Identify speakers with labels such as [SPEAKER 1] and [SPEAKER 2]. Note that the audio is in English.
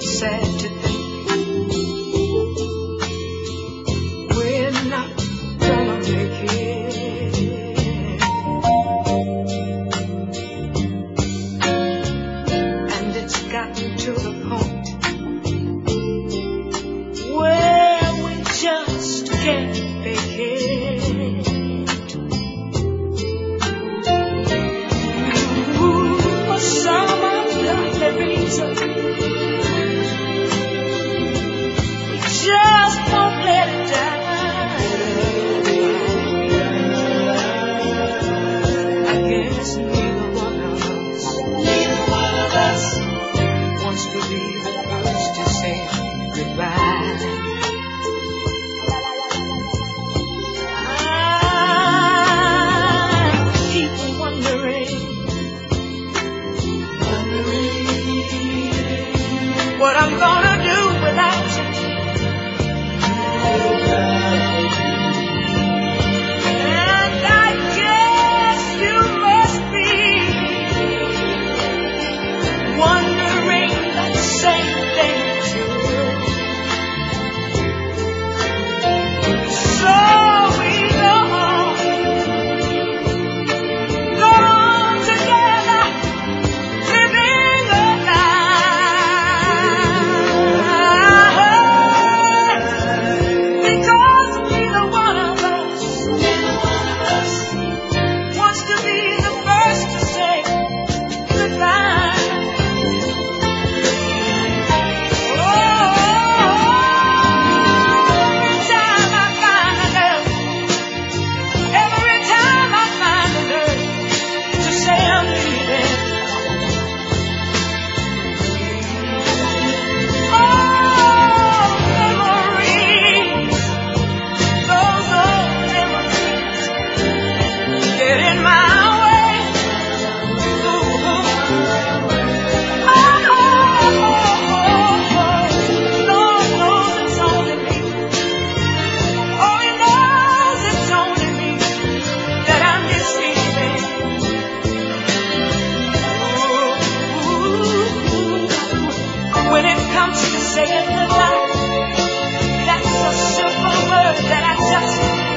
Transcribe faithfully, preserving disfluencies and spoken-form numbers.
[SPEAKER 1] it's sad to think we're not gonna make it. And it's gotten to the point where we just can't fake it. Ooh, for some ungodly reason, we just won't let it die. I guess neither one of us, neither one of us wants to be the first to say goodbye. I keep wondering, wondering what I'm gonna do without you. And I guess you must be wondering that same thing too. So we go on, go on together, living a lie. Because neither one of us, neither one of us wants to be the first to say goodbye. Oh, every time I find a nerve, every time I find a nerve to say I'm leaving. Oh, memories, those old memories get in my way. Ooh. Oh, Lord knows it's only me. Oh, He knows it's only me that I'm deceiving. Ooh. When it comes to saying goodbye, that's a simple word that I just